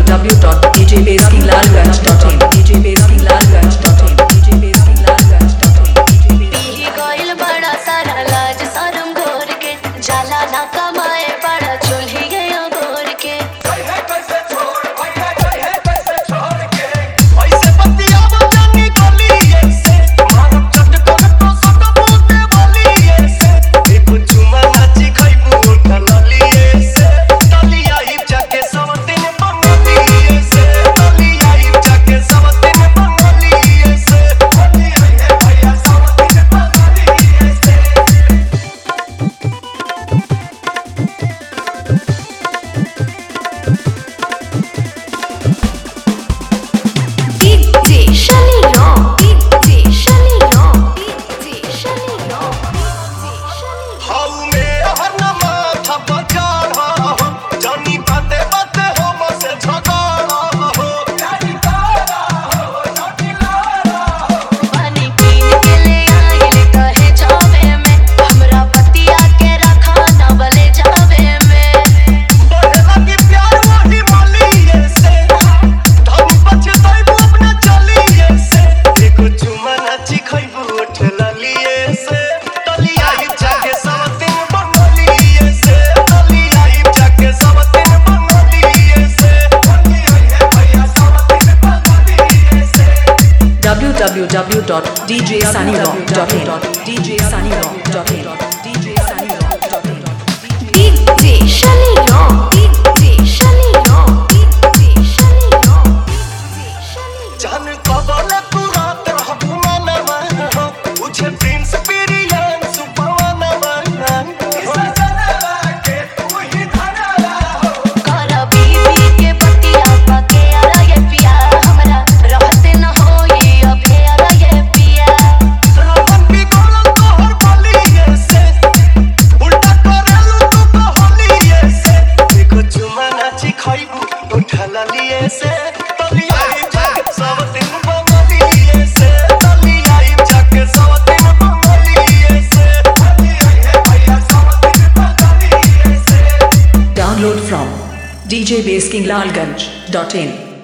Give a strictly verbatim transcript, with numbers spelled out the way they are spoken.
w dot d j baskinlalganj dot in d j baskinlalganj dot in d j baskinlalganj dot in पी गइल बड़ा सारा लाज शरम घोर के जाला ना कमाए बड़ा चूल्हिए गोर के कैसे छोड़ भैया कैसे छोड़ के ऐसे बतियावो जानी गलिए से मारब चटकन तो सट बूते वालिए से एक चुमा नाची खइबू टलिए से टलिया ही जाके सब दिन बंगलिए से टलिया ही जाके सब दिन बंगलिए से टलिया है भैया सब दिन बंगलिए से DJ Shani Ron DJ Shani Ron DJ Shani Ron DJ Shani हाउ में हर माथा बजार हो जानी बाते बाते हो बसे झगड़ा हो जानी तारा हो जानी लारा हो पानी पीन के ले आइल कहे जावे में हमरा पतिया के रखा ना बले जावे में बहे लगी प्यार वही मलिए से धनी बचताइबू अपने चलिए से एको चुमा नाची खइबू ठेलिए से टलिया ही जाके सब दिन बंगलिए से टलिया ही जाके सब दिन बंगलिए से टलिया है भैया सब दिन बंगलिए से w w w dot d j sunnyrock dot in d j sunnyrock dot in d j sunnyrock dot in DJ Shani Ron DJ Shani Ron DJ Shani Ron DJ Shani जान कबल तू रात रहबू ना मन हो मुझे प्रिंस पिरियन सुपवन बनन इस जनवा के तू ही धरला हो करा बीबी के पतिया पके आरा ये पिया हमरा रहते न होई अबे आरा ये पिया रावण भी गोलन तोहर बलिए से उल्टा करेलू तू कहलिए से एको चुमा नाची खइबू उठलिए से टलिया ही जाके सब दिन बंगलिए से टलिया ही जाके सब दिन बंगलिए से टलिया है भैया सब दिन बंगलिए से download from d j baskinlalganj dot in